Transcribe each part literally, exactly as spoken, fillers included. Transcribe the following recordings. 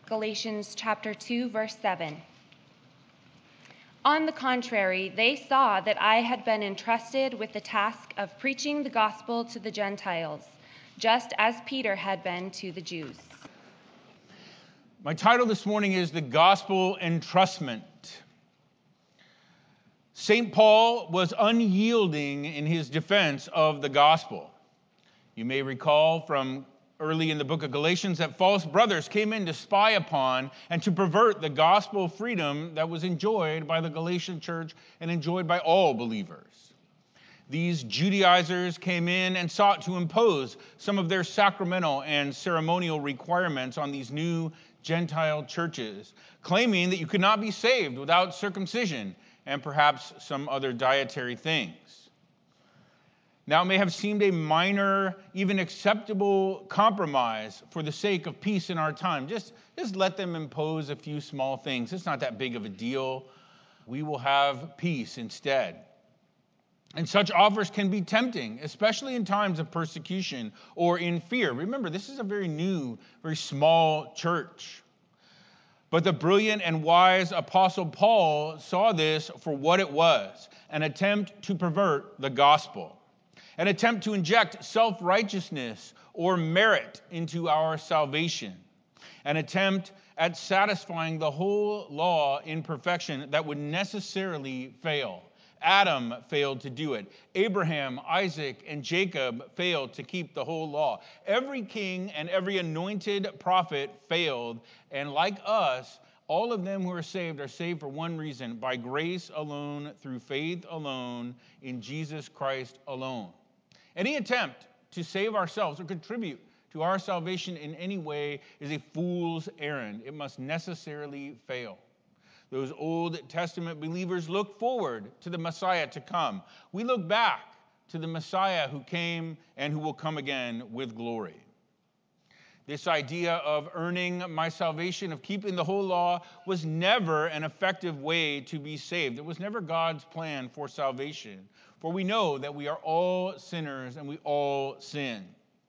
Galatians chapter two, verse seven. On the contrary, they saw that I had been entrusted with the task of preaching the gospel to the Gentiles, just as Peter had been to the Jews. My title this morning is The Gospel Entrustment. Saint Paul was unyielding in his defense of the gospel. You may recall from early in the book of Galatians that false brothers came in to spy upon and to pervert the gospel freedom that was enjoyed by the Galatian church and enjoyed by all believers. These Judaizers came in and sought to impose some of their sacramental and ceremonial requirements on these new Gentile churches, claiming that you could not be saved without circumcision and perhaps some other dietary things. Now, it may have seemed a minor, even acceptable compromise for the sake of peace in our time. Just, just let them impose a few small things. It's not that big of a deal. We will have peace instead. And such offers can be tempting, especially in times of persecution or in fear. Remember, this is a very new, very small church. But the brilliant and wise Apostle Paul saw this for what it was, an attempt to pervert the gospel, an attempt to inject self-righteousness or merit into our salvation, an attempt at satisfying the whole law in perfection that would necessarily fail. Adam failed to do it. Abraham, Isaac, and Jacob failed to keep the whole law. Every king and every anointed prophet failed, and like us, all of them who are saved are saved for one reason: by grace alone, through faith alone, in Jesus Christ alone. Any attempt to save ourselves or contribute to our salvation in any way is a fool's errand. It must necessarily fail. Those Old Testament believers looked forward to the Messiah to come. We look back to the Messiah who came and who will come again with glory. This idea of earning my salvation, of keeping the whole law, was never an effective way to be saved. It was never God's plan for salvation. For we know that we are all sinners and we all sin.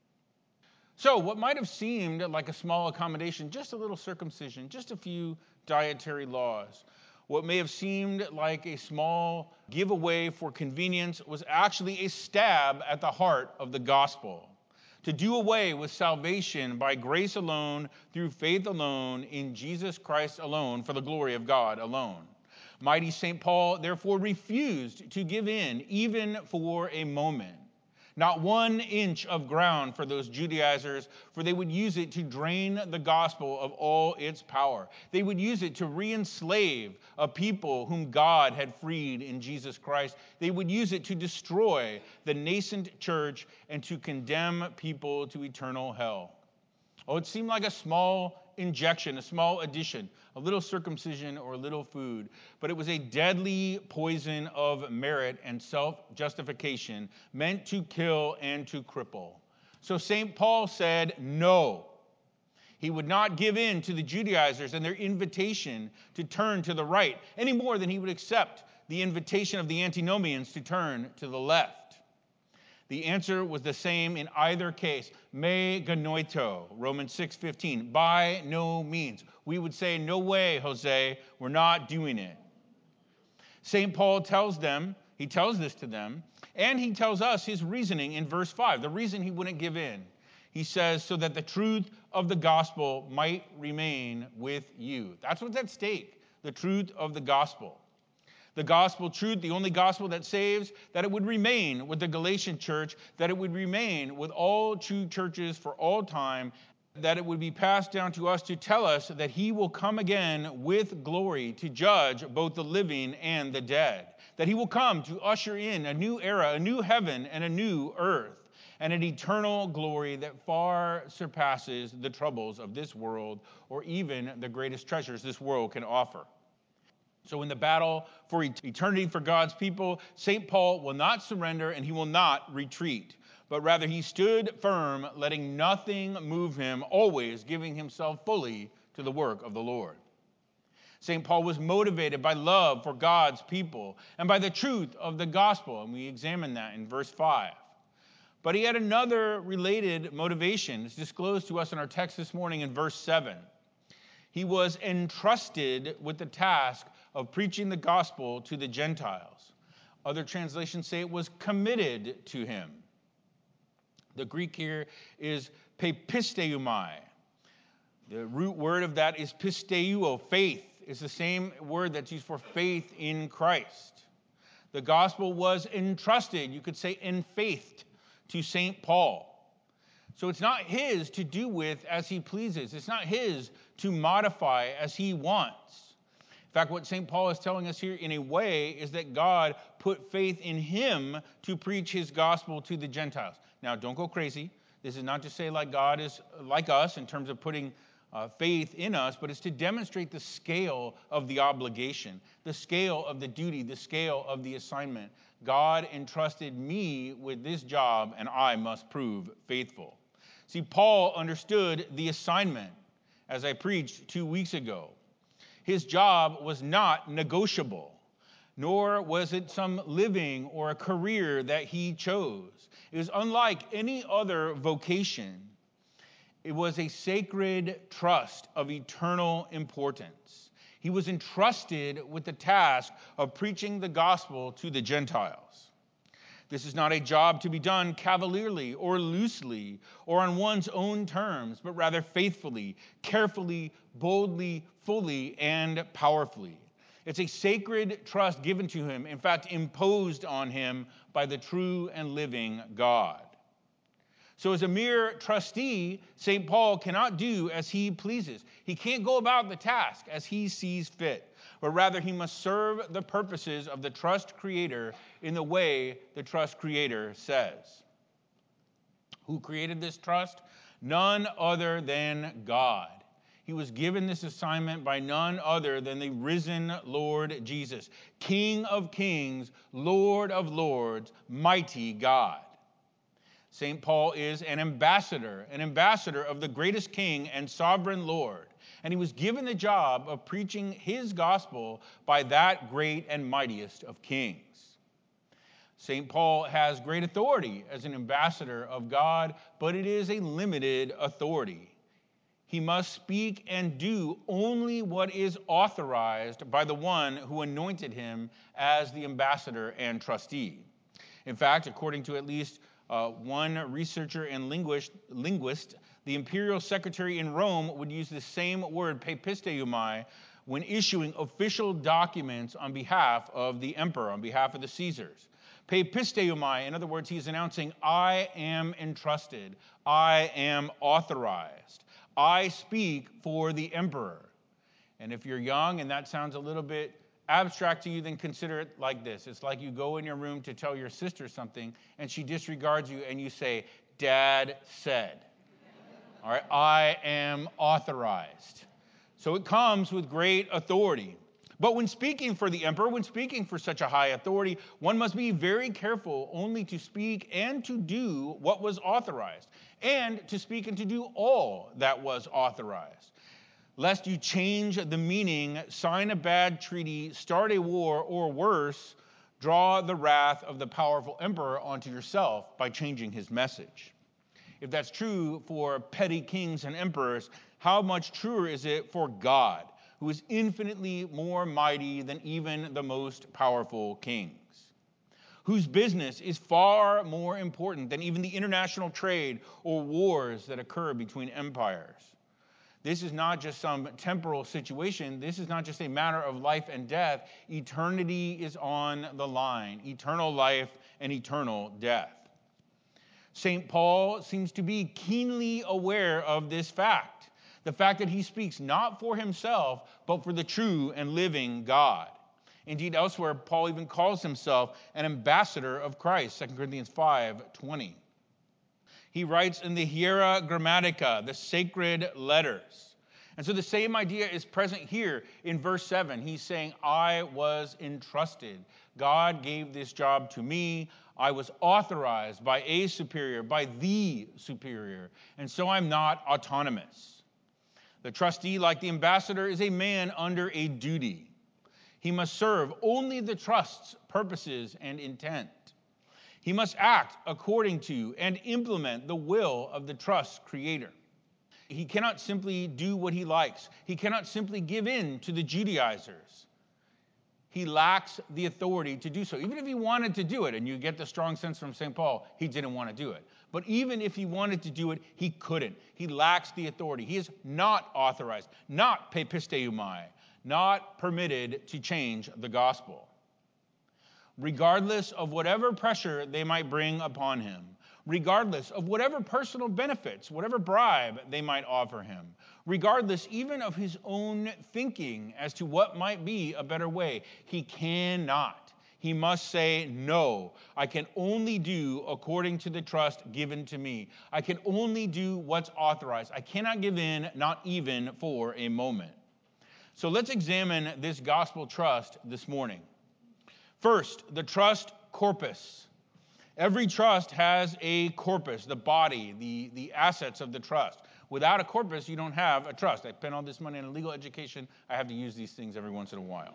So what might have seemed like a small accommodation, just a little circumcision, just a few dietary laws, what may have seemed like a small giveaway for convenience was actually a stab at the heart of the gospel. To do away with salvation by grace alone, through faith alone, in Jesus Christ alone, for the glory of God alone. Mighty Saint Paul therefore refused to give in, even for a moment. Not one inch of ground for those Judaizers, for they would use it to drain the gospel of all its power. They would use it to re-enslave a people whom God had freed in Jesus Christ. They would use it to destroy the nascent church and to condemn people to eternal hell. Oh, it seemed like a small injection, a small addition, a little circumcision or a little food, but it was a deadly poison of merit and self-justification meant to kill and to cripple. So Saint Paul said no. He would not give in to the Judaizers and their invitation to turn to the right any more than he would accept the invitation of the antinomians to turn to the left. The answer was the same in either case. Me genoito, Romans six fifteen, by no means. We would say, no way, Jose, we're not doing it. Saint Paul tells them, he tells this to them, and he tells us his reasoning in verse five, the reason he wouldn't give in. He says, so that the truth of the gospel might remain with you. That's what's at stake, the truth of the gospel. The gospel truth, the only gospel that saves, that it would remain with the Galatian church, that it would remain with all true churches for all time, that it would be passed down to us to tell us that he will come again with glory to judge both the living and the dead, that he will come to usher in a new era, a new heaven, and a new earth, and an eternal glory that far surpasses the troubles of this world or even the greatest treasures this world can offer. So in the battle for eternity for God's people, Saint Paul will not surrender and he will not retreat, but rather he stood firm, letting nothing move him, always giving himself fully to the work of the Lord. Saint Paul was motivated by love for God's people and by the truth of the gospel, and we examine that in verse five. But he had another related motivation. It's disclosed to us in our text this morning in verse seven. He was entrusted with the task of preaching the gospel to the Gentiles. Other translations say it was committed to him. The Greek here is pepisteumai. The root word of that is pisteuo, faith. It's the same word that's used for faith in Christ. The gospel was entrusted, you could say enfaithed, to Saint Paul. So it's not his to do with as he pleases. It's not his to modify as he wants. In fact, what Saint Paul is telling us here in a way is that God put faith in him to preach his gospel to the Gentiles. Now, don't go crazy. This is not to say like God is like us in terms of putting uh, faith in us, but it's to demonstrate the scale of the obligation, the scale of the duty, the scale of the assignment. God entrusted me with this job, and I must prove faithful. See, Paul understood the assignment, as I preached two weeks ago. His job was not negotiable, nor was it some living or a career that he chose. It was unlike any other vocation. It was a sacred trust of eternal importance. He was entrusted with the task of preaching the gospel to the Gentiles. This is not a job to be done cavalierly or loosely or on one's own terms, but rather faithfully, carefully, boldly, fully, and powerfully. It's a sacred trust given to him, in fact, imposed on him by the true and living God. So as a mere trustee, Saint Paul cannot do as he pleases. He can't go about the task as he sees fit, but rather he must serve the purposes of the trust creator in the way the trust creator says. Who created this trust? None other than God. He was given this assignment by none other than the risen Lord Jesus, King of kings, Lord of lords, mighty God. Saint Paul is an ambassador, an ambassador of the greatest king and sovereign Lord. And he was given the job of preaching his gospel by that great and mightiest of kings. Saint Paul has great authority as an ambassador of God, but it is a limited authority. He must speak and do only what is authorized by the one who anointed him as the ambassador and trustee. In fact, according to at least Uh, one researcher and linguist, linguist, the imperial secretary in Rome would use the same word, pepisteumai, when issuing official documents on behalf of the emperor, on behalf of the Caesars. Pepisteumai, in other words, he's announcing, I am entrusted, I am authorized, I speak for the emperor. And if you're young and that sounds a little bit abstract to you, then consider it like this. It's like you go in your room to tell your sister something, and she disregards you, and you say, Dad said. All right, I am authorized. So it comes with great authority. But when speaking for the emperor, when speaking for such a high authority, one must be very careful only to speak and to do what was authorized, and to speak and to do all that was authorized, lest you change the meaning, sign a bad treaty, start a war, or worse, draw the wrath of the powerful emperor onto yourself by changing his message. If that's true for petty kings and emperors, how much truer is it for God, who is infinitely more mighty than even the most powerful kings, whose business is far more important than even the international trade or wars that occur between empires. This is not just some temporal situation. This is not just a matter of life and death. Eternity is on the line, eternal life and eternal death. Saint Paul seems to be keenly aware of this fact, the fact that he speaks not for himself, but for the true and living God. Indeed, elsewhere, Paul even calls himself an ambassador of Christ, Second Corinthians five twenty. He writes in the Hiera Grammatica, the sacred letters. And so the same idea is present here in verse seven. He's saying, I was entrusted. God gave this job to me. I was authorized by a superior, by the superior. And so I'm not autonomous. The trustee, like the ambassador, is a man under a duty. He must serve only the trust's purposes and intent. He must act according to and implement the will of the trust creator. He cannot simply do what he likes. He cannot simply give in to the Judaizers. He lacks the authority to do so. Even if he wanted to do it, and you get the strong sense from Saint Paul, he didn't want to do it. But even if he wanted to do it, he couldn't. He lacks the authority. He is not authorized, not pepisteuomai, not permitted to change the gospel. Regardless of whatever pressure they might bring upon him, regardless of whatever personal benefits, whatever bribe they might offer him, regardless even of his own thinking as to what might be a better way, he cannot. He must say, no, I can only do according to the trust given to me. I can only do what's authorized. I cannot give in, not even for a moment. So let's examine this gospel trust this morning. First, the trust corpus. Every trust has a corpus, the body, the, the assets of the trust. Without a corpus, you don't have a trust. I spent all this money on legal education. I have to use these things every once in a while.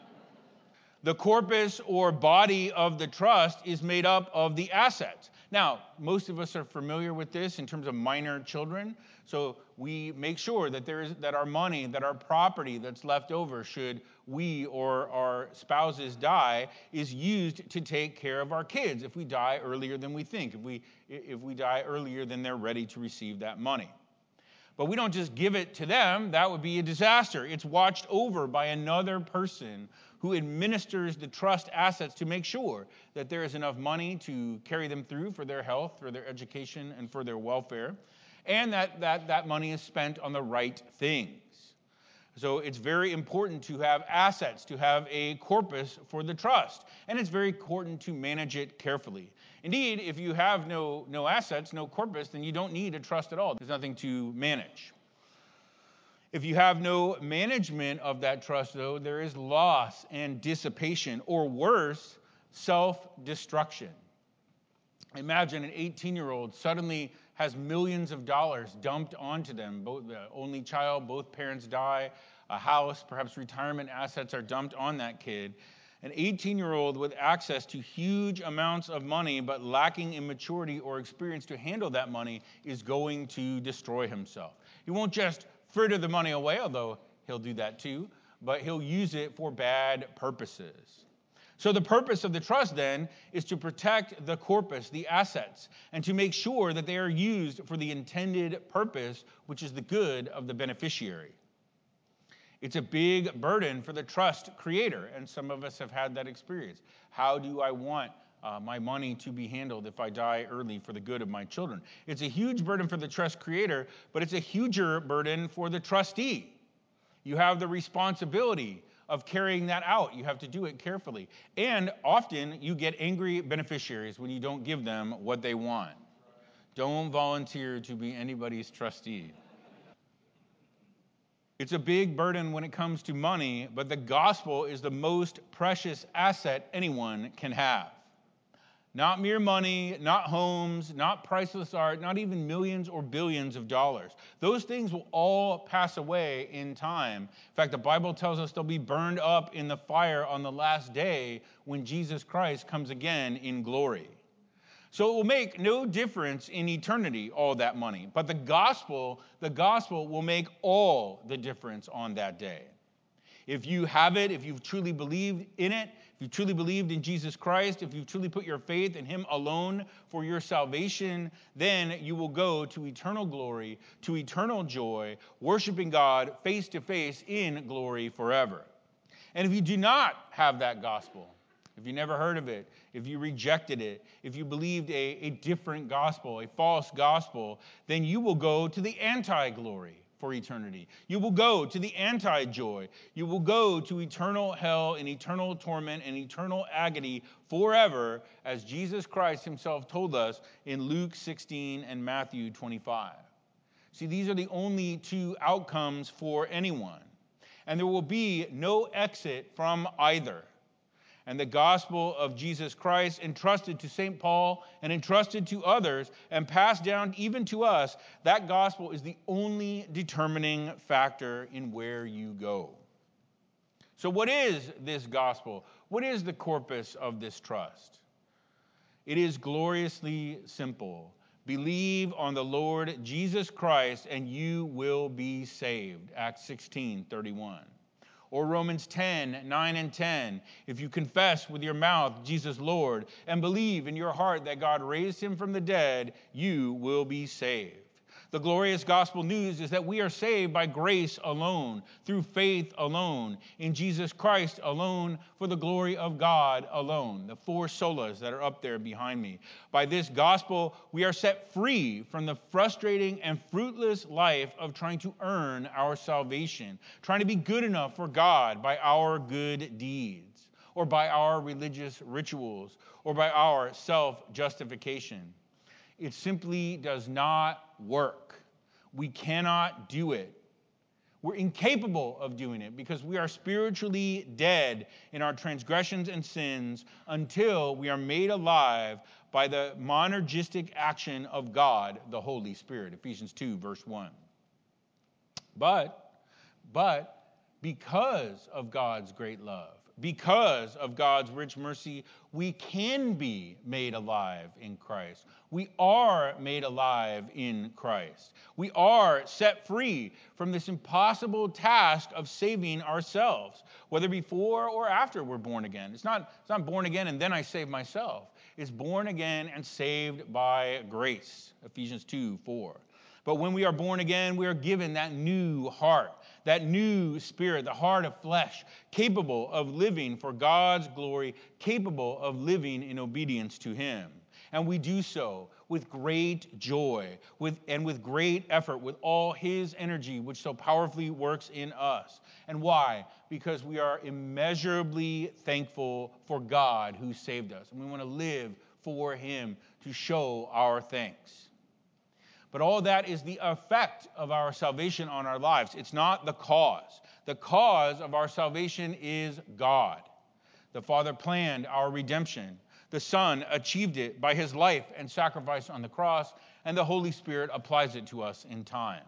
The corpus or body of the trust is made up of the assets. Now, most of us are familiar with this in terms of minor children. So we make sure that there is that our money, that our property that's left over should we or our spouses die, is used to take care of our kids if we die earlier than we think, if we if we die earlier than they're ready to receive that money. But we don't just give it to them. That would be a disaster. It's watched over by another person who administers the trust assets to make sure that there is enough money to carry them through for their health, for their education, and for their welfare, and that that, that money is spent on the right things. So it's very important to have assets, to have a corpus for the trust, and it's very important to manage it carefully. Indeed, if you have no, no assets, no corpus, then you don't need a trust at all. There's nothing to manage. If you have no management of that trust, though, there is loss and dissipation, or worse, self-destruction. Imagine an eighteen-year-old suddenly has millions of dollars dumped onto them. Both the only child, both parents die, a house, perhaps retirement assets are dumped on that kid. An eighteen-year-old with access to huge amounts of money but lacking in maturity or experience to handle that money is going to destroy himself. He won't just fritter the money away, although he'll do that too, but he'll use it for bad purposes. So the purpose of the trust, then, is to protect the corpus, the assets, and to make sure that they are used for the intended purpose, which is the good of the beneficiary. It's a big burden for the trust creator, and some of us have had that experience. How do I want uh, my money to be handled if I die early for the good of my children? It's a huge burden for the trust creator, but it's a huger burden for the trustee. You have the responsibility of carrying that out. You have to do it carefully. And often you get angry beneficiaries when you don't give them what they want. Don't volunteer to be anybody's trustee. It's a big burden when it comes to money, but the gospel is the most precious asset anyone can have. Not mere money, not homes, not priceless art, not even millions or billions of dollars. Those things will all pass away in time. In fact, the Bible tells us they'll be burned up in the fire on the last day when Jesus Christ comes again in glory. So it will make no difference in eternity, all that money. But the gospel, the gospel will make all the difference on that day. If you have it, if you've truly believed in it, if you've truly believed in Jesus Christ, if you've truly put your faith in him alone for your salvation, then you will go to eternal glory, to eternal joy, worshiping God face to face in glory forever. And if you do not have that gospel, if you never heard of it, if you rejected it, if you believed a, a different gospel, a false gospel, then you will go to the anti-glory for eternity. You will go to the anti-joy. You will go to eternal hell and eternal torment and eternal agony forever, as Jesus Christ himself told us in Luke sixteen and Matthew twenty-five. See, these are the only two outcomes for anyone. And there will be no exit from either. And the gospel of Jesus Christ, entrusted to Saint Paul and entrusted to others and passed down even to us, that gospel is the only determining factor in where you go. So what is this gospel? What is the corpus of this trust? It is gloriously simple. Believe on the Lord Jesus Christ and you will be saved. Acts sixteen thirty-one. Or Romans ten nine and ten. If you confess with your mouth Jesus Lord and believe in your heart that God raised him from the dead, you will be saved. The glorious gospel news is that we are saved by grace alone, through faith alone, in Jesus Christ alone, for the glory of God alone. The four solas that are up there behind me. By this gospel, we are set free from the frustrating and fruitless life of trying to earn our salvation, trying to be good enough for God by our good deeds, or by our religious rituals, or by our self-justification. It simply does not work. We cannot do it. We're incapable of doing it because we are spiritually dead in our transgressions and sins until we are made alive by the monergistic action of God, the Holy Spirit. Ephesians two, verse one. But, but, because of God's great love, because of God's rich mercy, we can be made alive in Christ. We are made alive in Christ. We are set free from this impossible task of saving ourselves, whether before or after we're born again. It's not, it's not born again and then I save myself. It's born again and saved by grace. Ephesians two four. But when we are born again, we are given that new heart, that new spirit, the heart of flesh, capable of living for God's glory, capable of living in obedience to him. And we do so with great joy with, and with great effort, with all his energy, which so powerfully works in us. And why? Because we are immeasurably thankful for God who saved us. And we want to live for him to show our thanks. But all that is the effect of our salvation on our lives. It's not the cause. The cause of our salvation is God. The Father planned our redemption. The Son achieved it by his life and sacrifice on the cross, and the Holy Spirit applies it to us in time.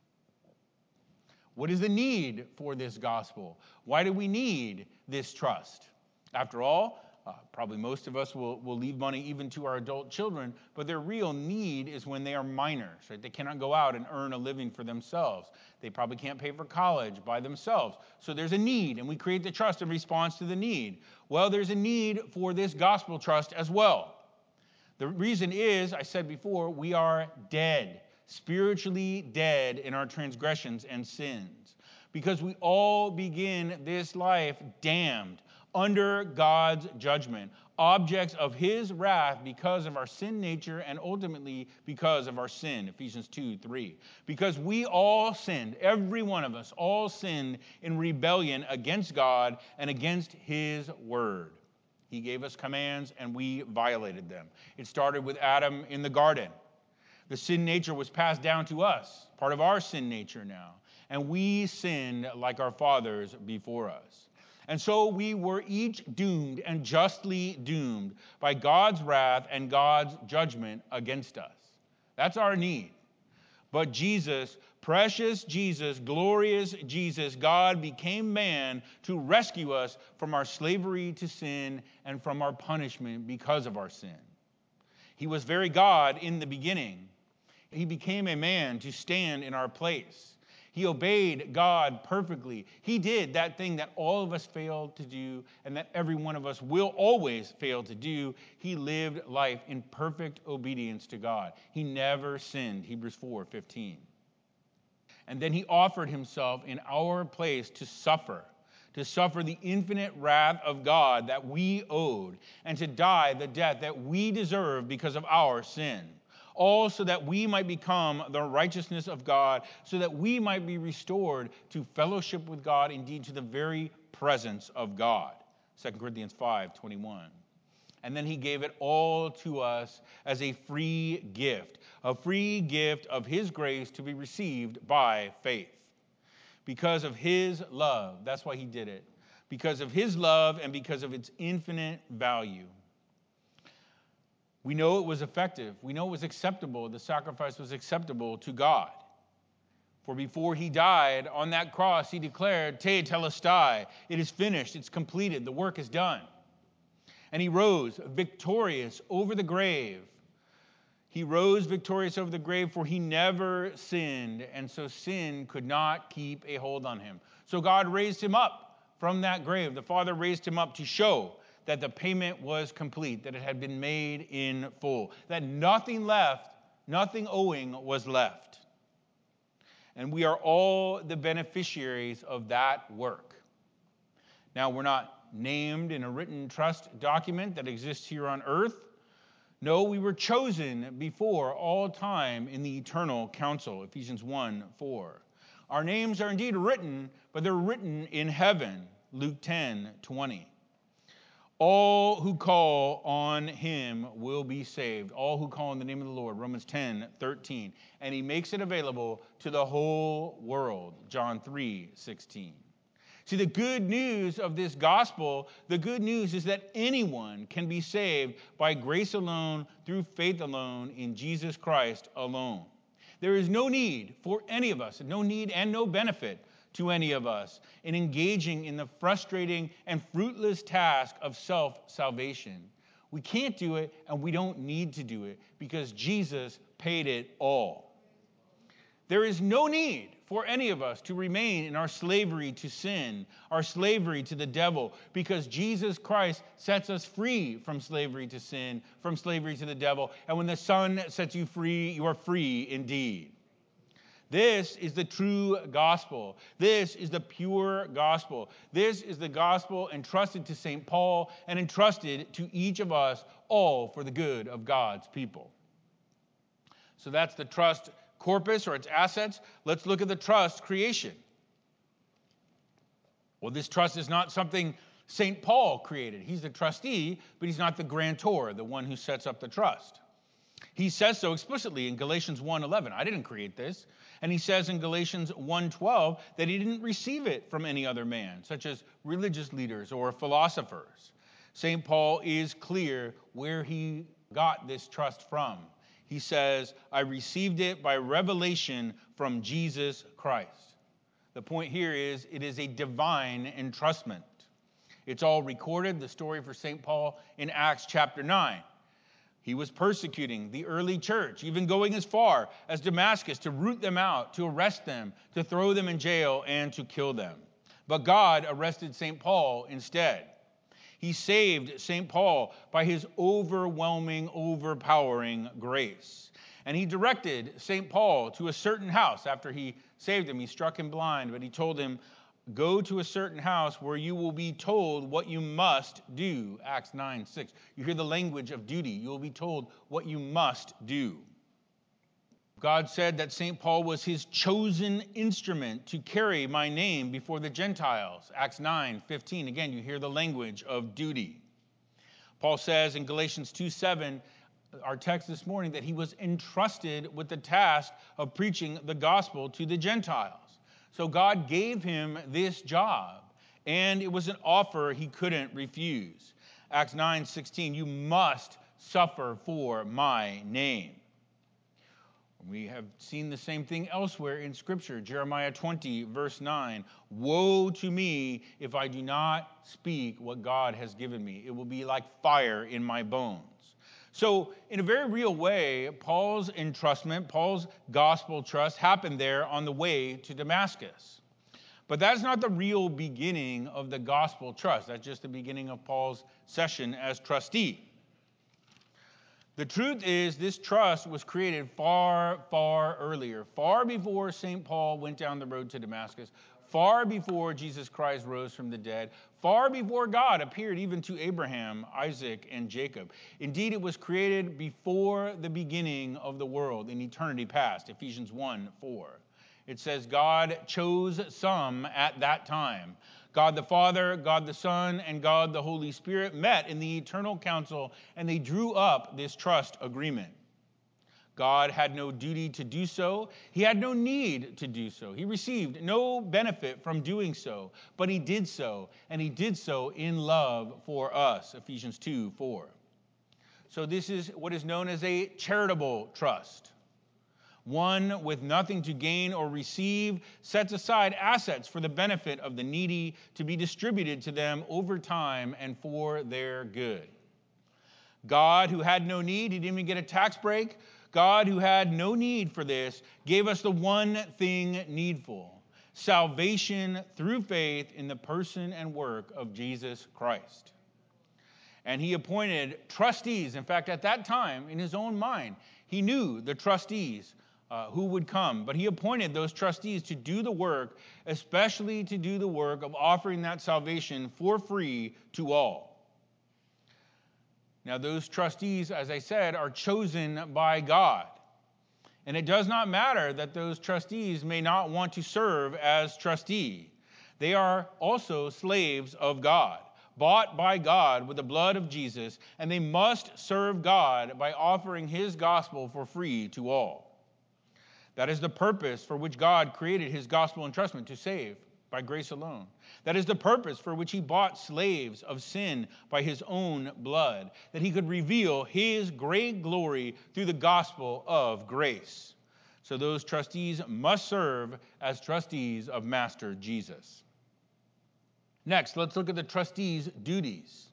What is the need for this gospel? Why do we need this trust? After all, Uh, probably most of us will, will leave money even to our adult children, but their real need is when they are minors, right? They cannot go out and earn a living for themselves. They probably can't pay for college by themselves. So there's a need, and we create the trust in response to the need. Well, there's a need for this gospel trust as well. The reason is, I said before, we are dead, spiritually dead in our transgressions and sins, because we all begin this life damned, under God's judgment, objects of his wrath because of our sin nature and ultimately because of our sin, Ephesians two three. Because we all sinned, every one of us, all sinned in rebellion against God and against his word. He gave us commands and we violated them. It started with Adam in the garden. The sin nature was passed down to us, part of our sin nature now. And we sinned like our fathers before us. And so we were each doomed and justly doomed by God's wrath and God's judgment against us. That's our need. But Jesus, precious Jesus, glorious Jesus, God became man to rescue us from our slavery to sin and from our punishment because of our sin. He was very God in the beginning. He became a man to stand in our place. He obeyed God perfectly. He did that thing that all of us failed to do and that every one of us will always fail to do. He lived life in perfect obedience to God. He never sinned, Hebrews four fifteen. And then he offered himself in our place to suffer, to suffer the infinite wrath of God that we owed, and to die the death that we deserve because of our sin. All so that we might become the righteousness of God, so that we might be restored to fellowship with God, indeed to the very presence of God. Second Corinthians five twenty-one. And then he gave it all to us as a free gift, a free gift of his grace to be received by faith. Because of his love, that's why he did it. Because of his love and because of its infinite value. We know it was effective. We know it was acceptable. The sacrifice was acceptable to God. For before he died on that cross, he declared, Te telestai, it is finished, it's completed, the work is done. And he rose victorious over the grave. He rose victorious over the grave, for he never sinned, and so sin could not keep a hold on him. So God raised him up from that grave. The Father raised him up to show that the payment was complete, that it had been made in full, that nothing left, nothing owing was left. And we are all the beneficiaries of that work. Now, we're not named in a written trust document that exists here on earth. No, we were chosen before all time in the eternal council, Ephesians one four. Our names are indeed written, but they're written in heaven, Luke ten twenty. All who call on him will be saved. All who call on the name of the Lord, Romans ten thirteen. And he makes it available to the whole world, John three sixteen. See, the good news of this gospel, the good news is that anyone can be saved by grace alone, through faith alone, in Jesus Christ alone. There is no need for any of us, no need and no benefit to any of us in engaging in the frustrating and fruitless task of self-salvation. We can't do it, and we don't need to do it, because Jesus paid it all. There is no need for any of us to remain in our slavery to sin, our slavery to the devil, because Jesus Christ sets us free from slavery to sin, from slavery to the devil. And when the Son sets you free, you are free indeed. This is the true gospel. This is the pure gospel. This is the gospel entrusted to Saint Paul and entrusted to each of us, all for the good of God's people. So that's the trust corpus, or its assets. Let's look at the trust creation. Well, this trust is not something Saint Paul created. He's the trustee, but he's not the grantor, the one who sets up the trust. He says so explicitly in Galatians one eleven. I didn't create this. And he says in Galatians one twelve that he didn't receive it from any other man, such as religious leaders or philosophers. Saint Paul is clear where he got this trust from. He says, I received it by revelation from Jesus Christ. The point here is it is a divine entrustment. It's all recorded, the story for Saint Paul, in Acts chapter nine. He was persecuting the early church, even going as far as Damascus to root them out, to arrest them, to throw them in jail, and to kill them. But God arrested Saint Paul instead. He saved Saint Paul by his overwhelming, overpowering grace. And he directed Saint Paul to a certain house. After he saved him, he struck him blind, but he told him, go to a certain house where you will be told what you must do. Acts nine six. You hear the language of duty. You will be told what you must do. God said that Saint Paul was his chosen instrument to carry my name before the Gentiles. Acts nine fifteen. Again, you hear the language of duty. Paul says in Galatians two seven, our text this morning, that he was entrusted with the task of preaching the gospel to the Gentiles. So God gave him this job, and it was an offer he couldn't refuse. Acts nine sixteen, you must suffer for my name. We have seen the same thing elsewhere in Scripture. Jeremiah twenty, verse nine. Woe to me if I do not speak what God has given me. It will be like fire in my bones. So, in a very real way, Paul's entrustment, Paul's gospel trust happened there on the way to Damascus. But that's not the real beginning of the gospel trust. That's just the beginning of Paul's session as trustee. The truth is, this trust was created far, far earlier, far before Saint Paul went down the road to Damascus, far before Jesus Christ rose from the dead, far before God appeared even to Abraham, Isaac, and Jacob. Indeed, it was created before the beginning of the world, in eternity past, Ephesians one four. It says God chose some at that time. God the Father, God the Son, and God the Holy Spirit met in the eternal council, and they drew up this trust agreement. God had no duty to do so. He had no need to do so. He received no benefit from doing so, but he did so, and he did so in love for us, Ephesians two four. So this is what is known as a charitable trust. One with nothing to gain or receive sets aside assets for the benefit of the needy to be distributed to them over time and for their good. God, who had no need, he didn't even get a tax break. God, who had no need for this, gave us the one thing needful: salvation through faith in the person and work of Jesus Christ. And he appointed trustees. In fact, at that time, in his own mind, he knew the trustees uh, who would come. But he appointed those trustees to do the work, especially to do the work of offering that salvation for free to all. Now, those trustees, as I said, are chosen by God. And it does not matter that those trustees may not want to serve as trustee. They are also slaves of God, bought by God with the blood of Jesus, and they must serve God by offering his gospel for free to all. That is the purpose for which God created his gospel entrustment, to save by grace alone. That is the purpose for which he bought slaves of sin by his own blood, that he could reveal his great glory through the gospel of grace. So those trustees must serve as trustees of Master Jesus. Next, let's look at the trustees' duties.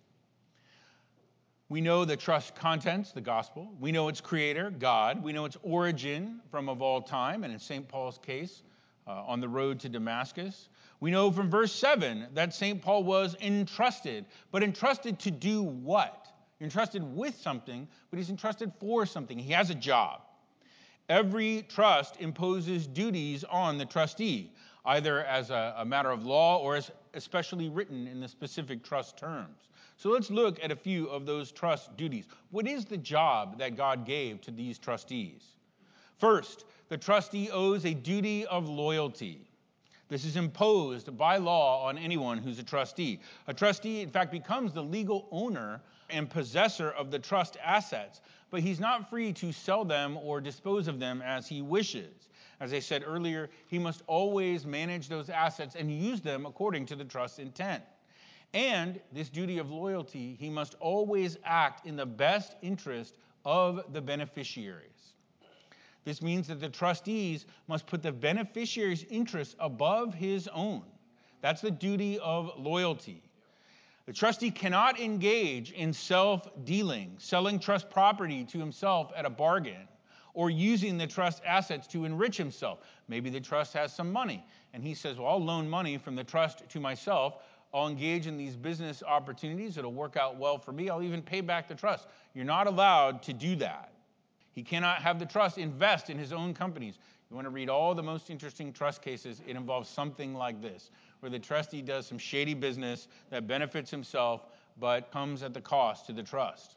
We know the trust contents, the gospel. We know its creator, God. We know its origin from of all time, and in Saint Paul's case, uh, on the road to Damascus. We know from verse seven that Saint Paul was entrusted, but entrusted to do what? Entrusted with something, but he's entrusted for something. He has a job. Every trust imposes duties on the trustee, either as a, a matter of law or as especially written in the specific trust terms. So let's look at a few of those trust duties. What is the job that God gave to these trustees? First, the trustee owes a duty of loyalty. This is imposed by law on anyone who's a trustee. A trustee, in fact, becomes the legal owner and possessor of the trust assets, but he's not free to sell them or dispose of them as he wishes. As I said earlier, he must always manage those assets and use them according to the trust's intent. And this duty of loyalty, he must always act in the best interest of the beneficiaries. This means that the trustees must put the beneficiary's interests above his own. That's the duty of loyalty. The trustee cannot engage in self-dealing, selling trust property to himself at a bargain, or using the trust assets to enrich himself. Maybe the trust has some money, and he says, well, I'll loan money from the trust to myself. I'll engage in these business opportunities. It'll work out well for me. I'll even pay back the trust. You're not allowed to do that. He cannot have the trust invest in his own companies. You want to read all the most interesting trust cases, it involves something like this, where the trustee does some shady business that benefits himself, but comes at the cost to the trust.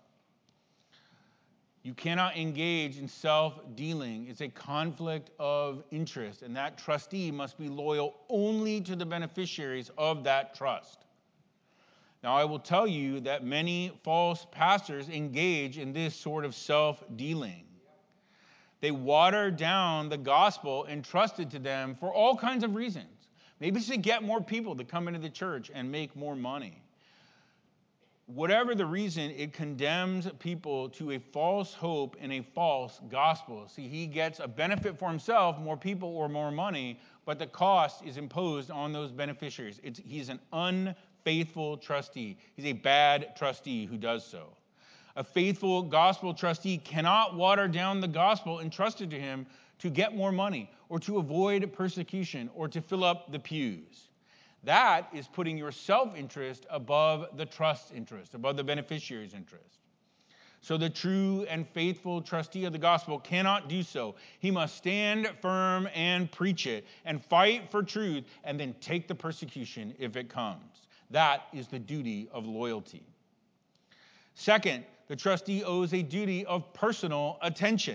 You cannot engage in self-dealing. It's a conflict of interest, and that trustee must be loyal only to the beneficiaries of that trust. Now, I will tell you that many false pastors engage in this sort of self-dealing. They water down the gospel entrusted to them for all kinds of reasons. Maybe it's to get more people to come into the church and make more money. Whatever the reason, it condemns people to a false hope and a false gospel. See, he gets a benefit for himself, more people or more money, but the cost is imposed on those beneficiaries. It's, he's an unfaithful trustee. He's a bad trustee who does so. A faithful gospel trustee cannot water down the gospel entrusted to him to get more money or to avoid persecution or to fill up the pews. That is putting your self-interest above the trust's interest, above the beneficiary's interest. So the true and faithful trustee of the gospel cannot do so. He must stand firm and preach it and fight for truth and then take the persecution if it comes. That is the duty of loyalty. Second, the trustee owes a duty of personal attention.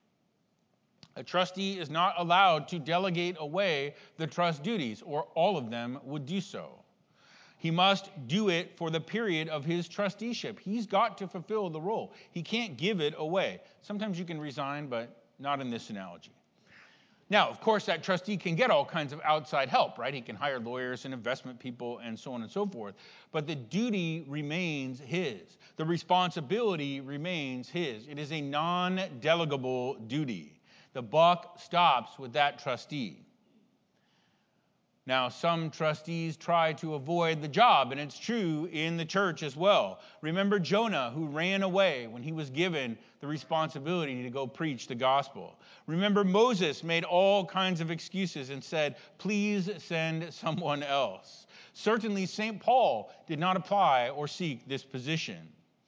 A trustee is not allowed to delegate away the trust duties, or all of them would do so. He must do it for the period of his trusteeship. He's got to fulfill the role. He can't give it away. Sometimes you can resign, but not in this analogy. Now, of course, that trustee can get all kinds of outside help, right? He can hire lawyers and investment people and so on and so forth. But the duty remains his. The responsibility remains his. It is a non-delegable duty. The buck stops with that trustee. Now, some trustees try to avoid the job, and it's true in the church as well. Remember Jonah, who ran away when he was given the responsibility to go preach the gospel. Remember Moses made all kinds of excuses and said, please send someone else. Certainly, Saint Paul did not apply or seek this position.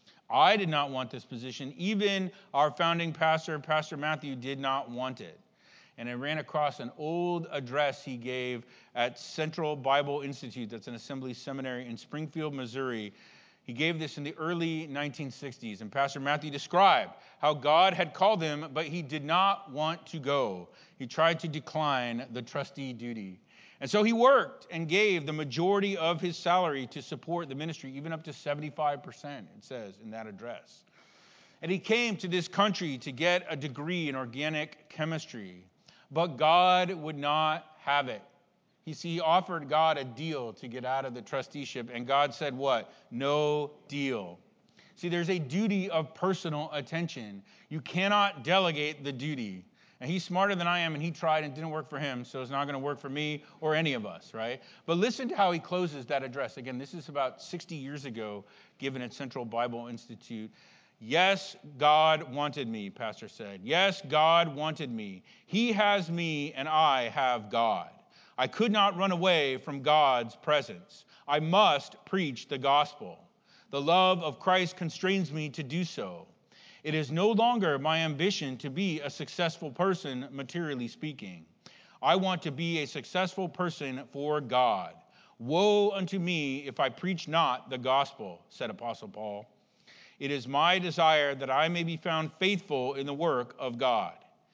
I did not want this position. Even our founding pastor, Pastor Matthew, did not want it. And I ran across an old address he gave at Central Bible Institute, that's an assembly seminary in Springfield, Missouri. He gave this in the early nineteen sixties, and Pastor Matthew described how God had called him, but he did not want to go. He tried to decline the trustee duty. And so he worked and gave the majority of his salary to support the ministry, even up to seventy-five percent, it says in that address. And he came to this country to get a degree in organic chemistry. But God would not have it. You see, he offered God a deal to get out of the trusteeship, and God said what? No deal. See, there's a duty of personal attention. You cannot delegate the duty. And he's smarter than I am, and he tried and it didn't work for him, so it's not going to work for me or any of us, right? But listen to how he closes that address. Again, this is about sixty years ago, given at Central Bible Institute. Yes, God wanted me, Pastor said. Yes, God wanted me. He has me and I have God. I could not run away from God's presence. I must preach the gospel. The love of Christ constrains me to do so. It is no longer my ambition to be a successful person, materially speaking. I want to be a successful person for God. Woe unto me if I preach not the gospel, said Apostle Paul. It is my desire that I may be found faithful in the work of God.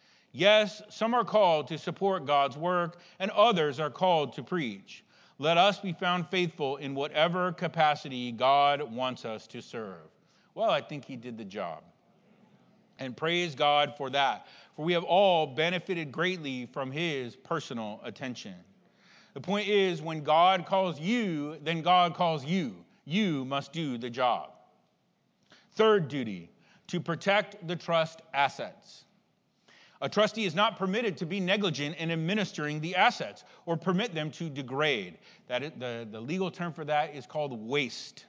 Yes, some are called to support God's work, and others are called to preach. Let us be found faithful in whatever capacity God wants us to serve. Well, I think he did the job. And praise God for that, for we have all benefited greatly from his personal attention. The point is, when God calls you, then God calls you. You must do the job. Third duty, to protect the trust assets. A trustee is not permitted to be negligent in administering the assets or permit them to degrade. That is, the, the legal term for that is called waste.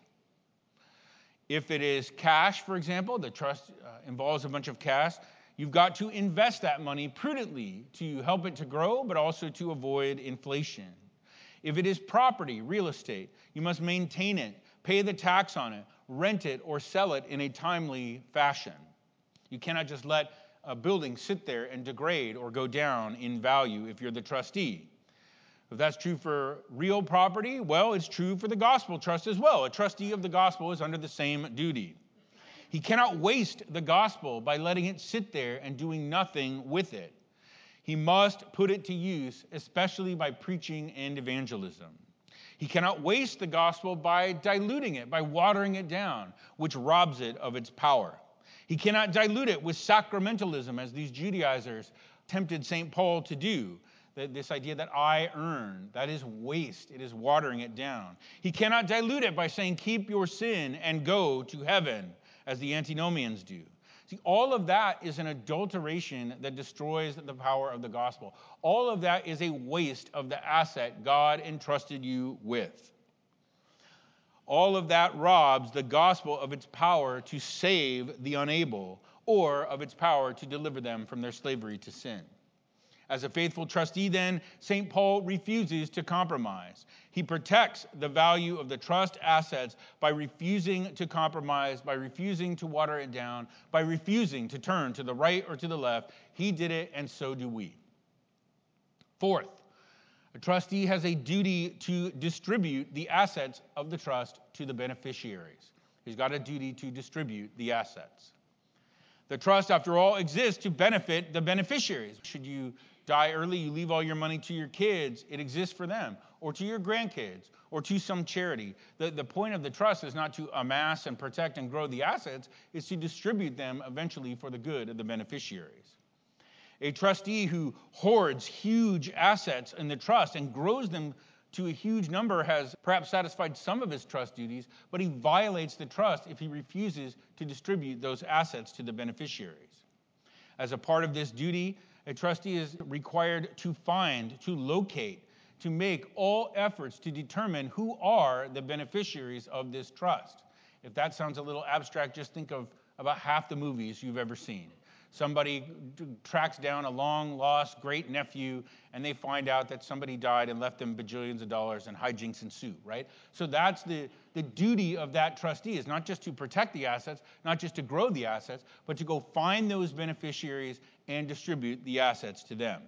If it is cash, for example, the trust uh, involves a bunch of cash, you've got to invest that money prudently to help it to grow, but also to avoid inflation. If it is property, real estate, you must maintain it, pay the tax on it, rent it, or sell it in a timely fashion. You cannot just let a building sit there and degrade or go down in value if you're the trustee. If that's true for real property, well, it's true for the gospel trust as well. A trustee of the gospel is under the same duty. He cannot waste the gospel by letting it sit there and doing nothing with it. He must put it to use, especially by preaching and evangelism. He cannot waste the gospel by diluting it, by watering it down, which robs it of its power. He cannot dilute it with sacramentalism, as these Judaizers tempted Saint Paul to do. This idea that I earn, that is waste. It is watering it down. He cannot dilute it by saying, keep your sin and go to heaven, as the antinomians do. See, all of that is an adulteration that destroys the power of the gospel. All of that is a waste of the asset God entrusted you with. All of that robs the gospel of its power to save the unable, or of its power to deliver them from their slavery to sin. As a faithful trustee, then, Saint Paul refuses to compromise. He protects the value of the trust assets by refusing to compromise, by refusing to water it down, by refusing to turn to the right or to the left. He did it, and so do we. Fourth, a trustee has a duty to distribute the assets of the trust to the beneficiaries. He's got a duty to distribute the assets. The trust, after all, exists to benefit the beneficiaries. Should you die early, you leave all your money to your kids, it exists for them, or to your grandkids, or to some charity. The, the point of the trust is not to amass and protect and grow the assets, it's to distribute them eventually for the good of the beneficiaries. A trustee who hoards huge assets in the trust and grows them to a huge number has perhaps satisfied some of his trust duties, but he violates the trust if he refuses to distribute those assets to the beneficiaries. As a part of this duty, a trustee is required to find, to locate, to make all efforts to determine who are the beneficiaries of this trust. If that sounds a little abstract, just think of about half the movies you've ever seen. Somebody tracks down a long-lost great-nephew, and they find out that somebody died and left them bajillions of dollars, and hijinks ensue, right? So that's the, the duty of that trustee, is not just to protect the assets, not just to grow the assets, but to go find those beneficiaries and distribute the assets to them.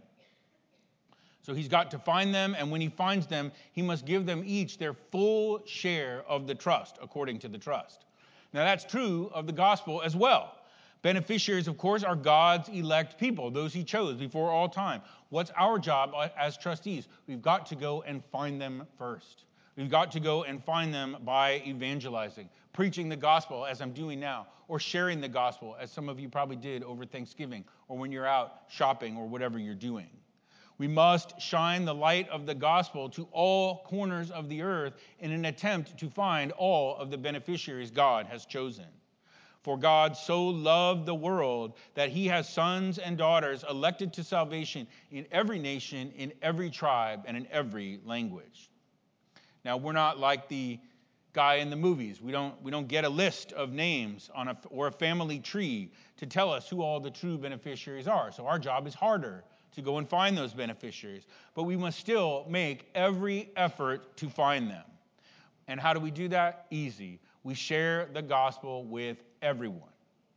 So he's got to find them, and when he finds them, he must give them each their full share of the trust, according to the trust. Now that's true of the gospel as well. Beneficiaries, of course, are God's elect people, those he chose before all time. What's our job as trustees? We've got to go and find them first. We've got to go and find them by evangelizing, preaching the gospel as I'm doing now, or sharing the gospel as some of you probably did over Thanksgiving, or when you're out shopping or whatever you're doing. We must shine the light of the gospel to all corners of the earth in an attempt to find all of the beneficiaries God has chosen. For God so loved the world that he has sons and daughters elected to salvation in every nation, in every tribe, and in every language. Now, we're not like the guy in the movies. We don't, we don't get a list of names on a, or a family tree to tell us who all the true beneficiaries are. So our job is harder to go and find those beneficiaries. But we must still make every effort to find them. And how do we do that? Easy. We share the gospel with everyone.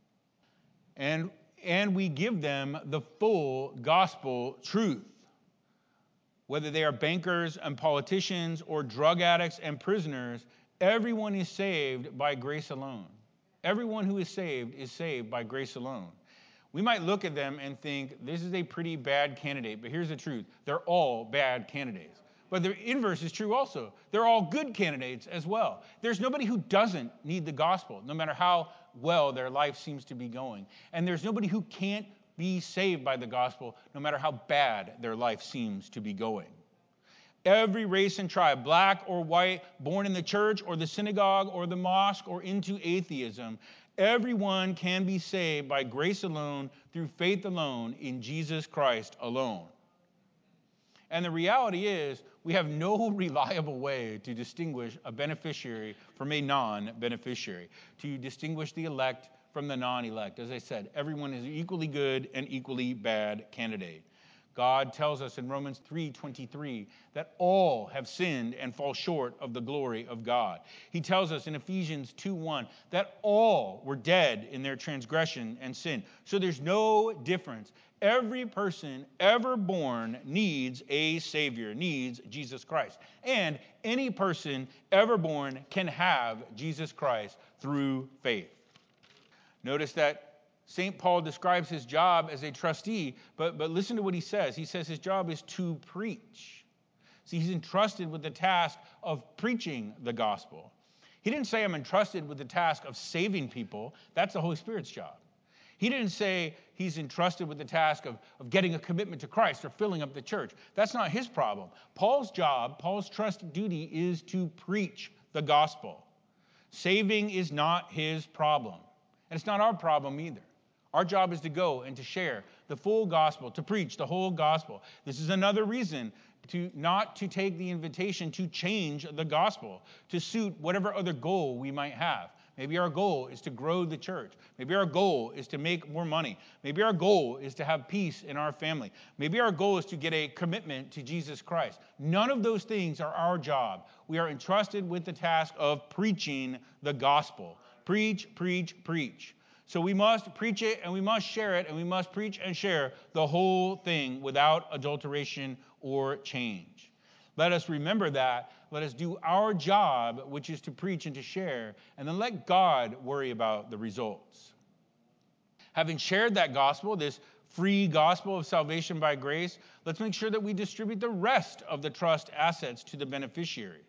And, and we give them the full gospel truth. Whether they are bankers and politicians or drug addicts and prisoners, everyone is saved by grace alone. Everyone who is saved is saved by grace alone. We might look at them and think, this is a pretty bad candidate, but here's the truth. They're all bad candidates. But the inverse is true also. They're all good candidates as well. There's nobody who doesn't need the gospel, no matter how well their life seems to be going. And there's nobody who can't be saved by the gospel, no matter how bad their life seems to be going. Every race and tribe, black or white, born in the church or the synagogue or the mosque or into atheism, everyone can be saved by grace alone, through faith alone, in Jesus Christ alone. And the reality is, we have no reliable way to distinguish a beneficiary from a non-beneficiary, to distinguish the elect from the non-elect. As I said, everyone is equally good and equally bad candidate. God tells us in Romans three twenty-three that all have sinned and fall short of the glory of God. He tells us in Ephesians two one that all were dead in their transgression and sin. So there's no difference. Every person ever born needs a Savior, needs Jesus Christ. And any person ever born can have Jesus Christ through faith. Notice that Saint Paul describes his job as a trustee, but, but listen to what he says. He says his job is to preach. See, he's entrusted with the task of preaching the gospel. He didn't say, I'm entrusted with the task of saving people. That's the Holy Spirit's job. He didn't say he's entrusted with the task of, of getting a commitment to Christ or filling up the church. That's not his problem. Paul's job, Paul's trust duty is to preach the gospel. Saving is not his problem. And it's not our problem either. Our job is to go and to share the full gospel, to preach the whole gospel. This is another reason to not to take the invitation to change the gospel to suit whatever other goal we might have. Maybe our goal is to grow the church. Maybe our goal is to make more money. Maybe our goal is to have peace in our family. Maybe our goal is to get a commitment to Jesus Christ. None of those things are our job. We are entrusted with the task of preaching the gospel. Preach, preach, preach. So we must preach it and we must share it and we must preach and share the whole thing without adulteration or change. Let us remember that. Let us do our job, which is to preach and to share, and then let God worry about the results. Having shared that gospel, this free gospel of salvation by grace, let's make sure that we distribute the rest of the trust assets to the beneficiaries.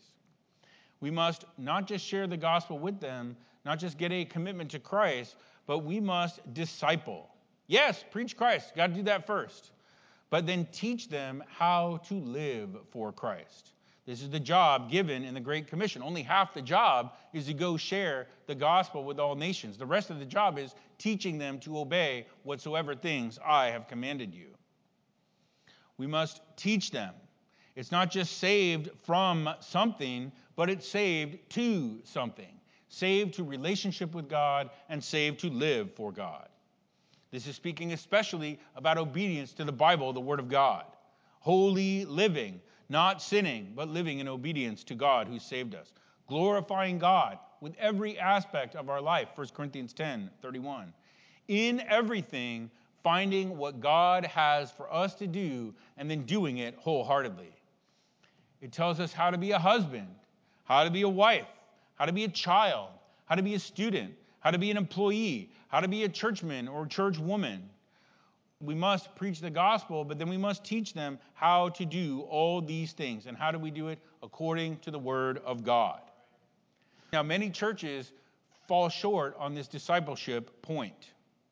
We must not just share the gospel with them, not just get a commitment to Christ, but we must disciple. Yes, preach Christ. Got to do that first. But then teach them how to live for Christ. This is the job given in the Great Commission. Only half the job is to go share the gospel with all nations. The rest of the job is teaching them to obey whatsoever things I have commanded you. We must teach them. It's not just saved from something, but it's saved to something. Saved to relationship with God and saved to live for God. This is speaking especially about obedience to the Bible, the Word of God. Holy living, not sinning, but living in obedience to God who saved us. Glorifying God with every aspect of our life, First Corinthians ten thirty-one. In everything, finding what God has for us to do and then doing it wholeheartedly. It tells us how to be a husband, how to be a wife, how to be a child, how to be a student, how to be an employee, how to be a churchman or churchwoman. We must preach the gospel, but then we must teach them how to do all these things. And how do we do it? According to the Word of God. Now, many churches fall short on this discipleship point.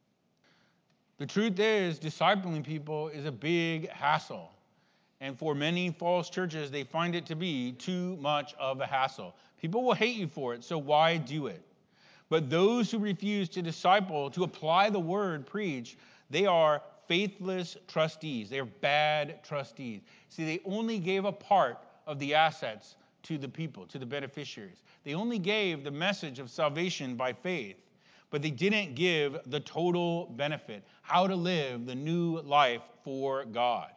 The truth is, discipling people is a big hassle. And for many false churches, they find it to be too much of a hassle. People will hate you for it, so why do it? But those who refuse to disciple, to apply the word preached, they are faithless trustees. They are bad trustees. See, they only gave a part of the assets to the people, to the beneficiaries. They only gave the message of salvation by faith, but they didn't give the total benefit, how to live the new life for God.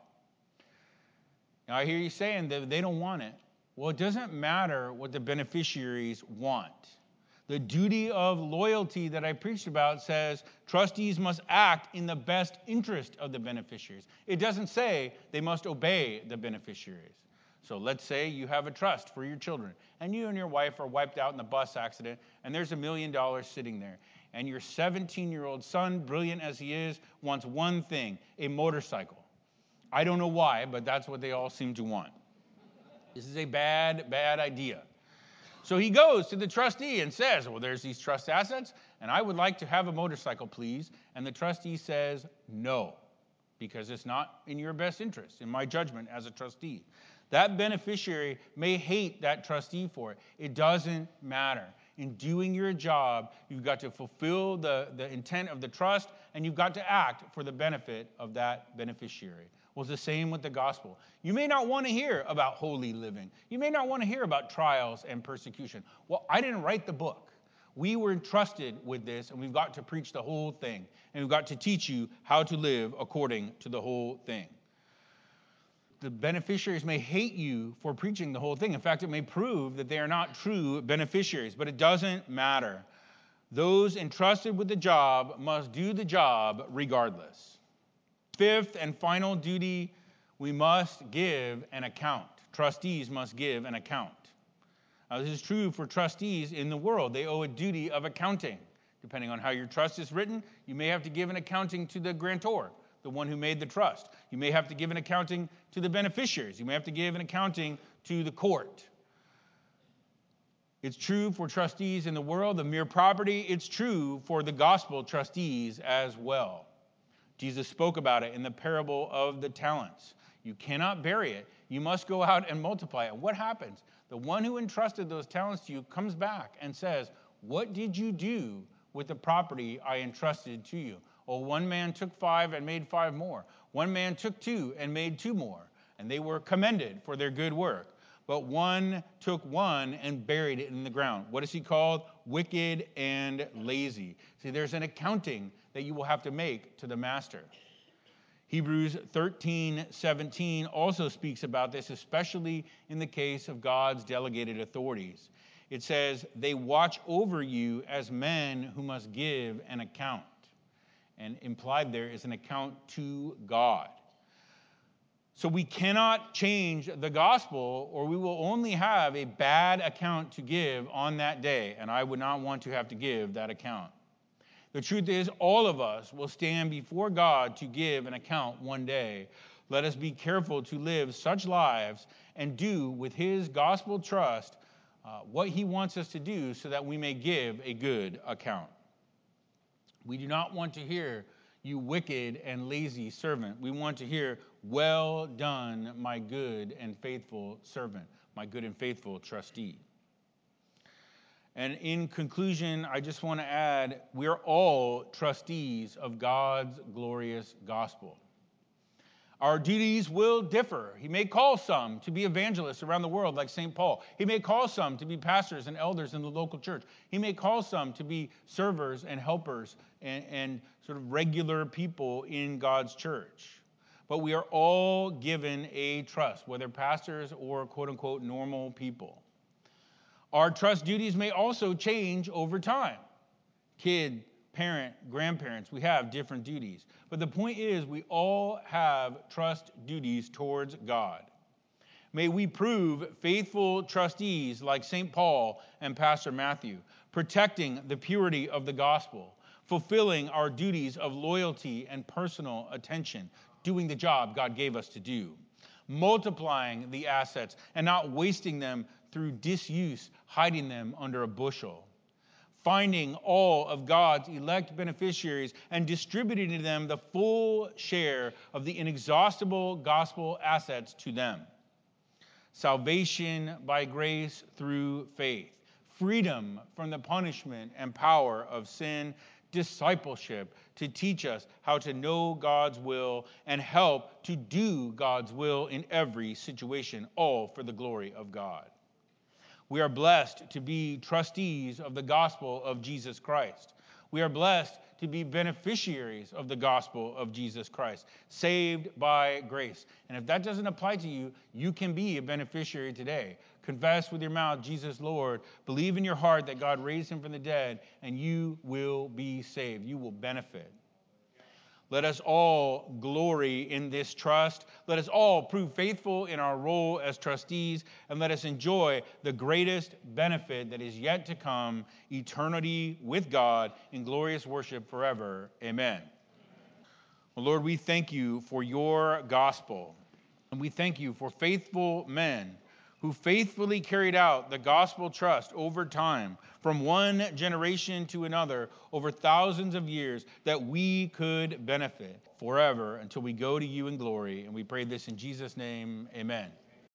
Now, I hear you saying that they don't want it. Well, it doesn't matter what the beneficiaries want. The duty of loyalty that I preached about says trustees must act in the best interest of the beneficiaries. It doesn't say they must obey the beneficiaries. So let's say you have a trust for your children, and you and your wife are wiped out in a bus accident, and there's a million dollars sitting there. And your seventeen-year-old son, brilliant as he is, wants one thing, a motorcycle. I don't know why, but that's what they all seem to want. This is a bad, bad idea. So he goes to the trustee and says, well, there's these trust assets, and I would like to have a motorcycle, please. And the trustee says, no, because it's not in your best interest, in my judgment as a trustee. That beneficiary may hate that trustee for it. It doesn't matter. In doing your job, you've got to fulfill the, the intent of the trust, and you've got to act for the benefit of that beneficiary. Well, it's the same with the gospel. You may not want to hear about holy living. You may not want to hear about trials and persecution. Well, I didn't write the book. We were entrusted with this, and we've got to preach the whole thing. And we've got to teach you how to live according to the whole thing. The beneficiaries may hate you for preaching the whole thing. In fact, it may prove that they are not true beneficiaries, but it doesn't matter. Those entrusted with the job must do the job regardless. Fifth and final duty, we must give an account. Trustees must give an account. Now, this is true for trustees in the world. They owe a duty of accounting. Depending on how your trust is written, you may have to give an accounting to the grantor, the one who made the trust. You may have to give an accounting to the beneficiaries. You may have to give an accounting to the court. It's true for trustees in the world, the mere property. It's true for the gospel trustees as well. Jesus spoke about it in the parable of the talents. You cannot bury it. You must go out and multiply it. What happens? The one who entrusted those talents to you comes back and says, what did you do with the property I entrusted to you? Well, one man took five and made five more. One man took two and made two more. And they were commended for their good work. But one took one and buried it in the ground. What is he called? Wicked and lazy. See, there's an accounting that you will have to make to the master. Hebrews thirteen seventeen also speaks about this, especially in the case of God's delegated authorities. It says, they watch over you as men who must give an account. And implied there is an account to God. So we cannot change the gospel, or we will only have a bad account to give on that day, and I would not want to have to give that account. The truth is, all of us will stand before God to give an account one day. Let us be careful to live such lives and do with his gospel trust uh, what he wants us to do so that we may give a good account. We do not want to hear, you wicked and lazy servant. We want to hear, well done, my good and faithful servant, my good and faithful trustee. And in conclusion, I just want to add, we are all trustees of God's glorious gospel. Our duties will differ. He may call some to be evangelists around the world like Saint Paul. He may call some to be pastors and elders in the local church. He may call some to be servers and helpers and, and sort of regular people in God's church. But we are all given a trust, whether pastors or quote-unquote normal people. Our trust duties may also change over time. Kid, parent, grandparents, we have different duties. But the point is, we all have trust duties towards God. May we prove faithful trustees like Saint Paul and Pastor Matthew, protecting the purity of the gospel, fulfilling our duties of loyalty and personal attention, doing the job God gave us to do, multiplying the assets and not wasting them through disuse, hiding them under a bushel, finding all of God's elect beneficiaries and distributing to them the full share of the inexhaustible gospel assets to them. Salvation by grace through faith, freedom from the punishment and power of sin, discipleship to teach us how to know God's will and help to do God's will in every situation, all for the glory of God. We are blessed to be trustees of the gospel of Jesus Christ. We are blessed to be beneficiaries of the gospel of Jesus Christ, saved by grace. And if that doesn't apply to you, you can be a beneficiary today. Confess with your mouth, Jesus Lord. Believe in your heart that God raised him from the dead, and you will be saved. You will benefit. Let us all glory in this trust. Let us all prove faithful in our role as trustees, and let us enjoy the greatest benefit that is yet to come, eternity with God in glorious worship forever. Amen. Well, Lord, we thank you for your gospel, and we thank you for faithful men who faithfully carried out the gospel trust over time, from one generation to another, over thousands of years, that we could benefit forever until we go to you in glory. And we pray this in Jesus' name, amen.